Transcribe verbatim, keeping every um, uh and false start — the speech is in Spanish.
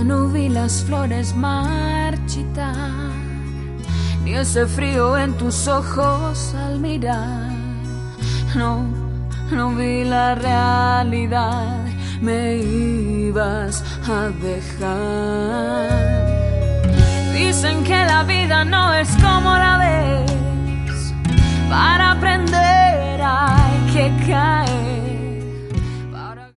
no vi las flores marchitar, ni ese frío en tus ojos al mirar. No, no vi la realidad, me ibas a dejar. Dicen que la vida no es